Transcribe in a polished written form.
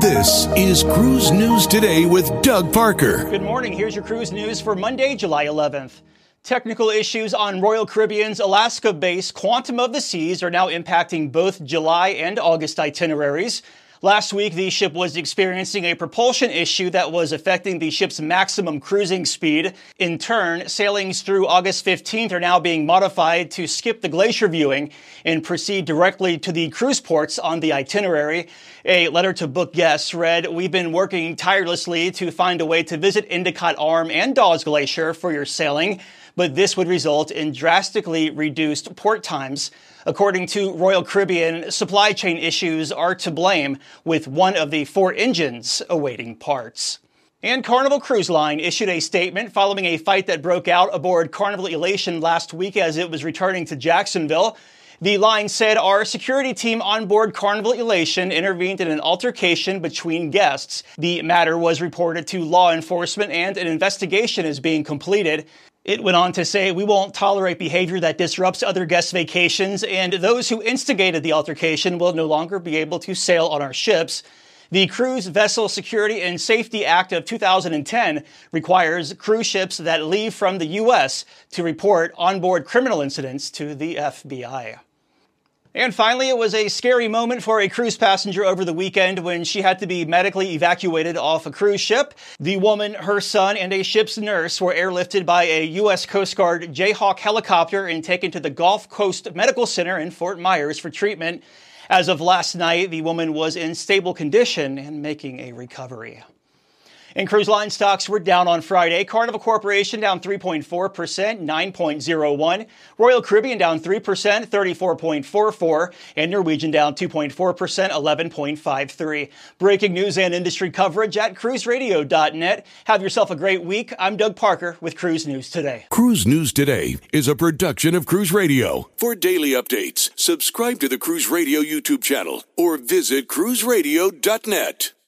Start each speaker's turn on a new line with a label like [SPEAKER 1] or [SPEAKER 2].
[SPEAKER 1] This is Cruise News Today with Doug Parker.
[SPEAKER 2] Good morning. Here's your cruise news for Monday, July 11th. Technical issues on Royal Caribbean's Alaska base Quantum of the Seas are now impacting both July and August itineraries. Last week, the ship was experiencing a propulsion issue that was affecting the ship's maximum cruising speed. In turn, sailings through August 15th are now being modified to skip the glacier viewing and proceed directly to the cruise ports on the itinerary. A letter to book guests read, "We've been working tirelessly to find a way to visit Endicott Arm and Dawes Glacier for your sailing, but this would result in drastically reduced port times." According to Royal Caribbean, supply chain issues are to blame, with one of the 4 engines awaiting parts. And Carnival Cruise Line issued a statement following a fight that broke out aboard Carnival Elation last week as it was returning to Jacksonville. The line said our security team on board Carnival Elation intervened in an altercation between guests. The matter was reported to law enforcement and an investigation is being completed. It went on to say, "We won't tolerate behavior that disrupts other guests' vacations, and those who instigated the altercation will no longer be able to sail on our ships." The Cruise Vessel Security and Safety Act of 2010 requires cruise ships that leave from the U.S. to report onboard criminal incidents to the FBI. And finally, it was a scary moment for a cruise passenger over the weekend when she had to be medically evacuated off a cruise ship. The woman, her son, and a ship's nurse were airlifted by a U.S. Coast Guard Jayhawk helicopter and taken to the Gulf Coast Medical Center in Fort Myers for treatment. As of last night, the woman was in stable condition and making a recovery. And cruise line stocks were down on Friday. Carnival Corporation down 3.4%, 9.01. Royal Caribbean down 3%, 34.44. And Norwegian down 2.4%, 11.53. Breaking news and industry coverage at cruiseradio.net. Have yourself a great week. I'm Doug Parker with Cruise News Today.
[SPEAKER 1] Cruise News Today is a production of Cruise Radio. For daily updates, subscribe to the Cruise Radio YouTube channel or visit cruiseradio.net.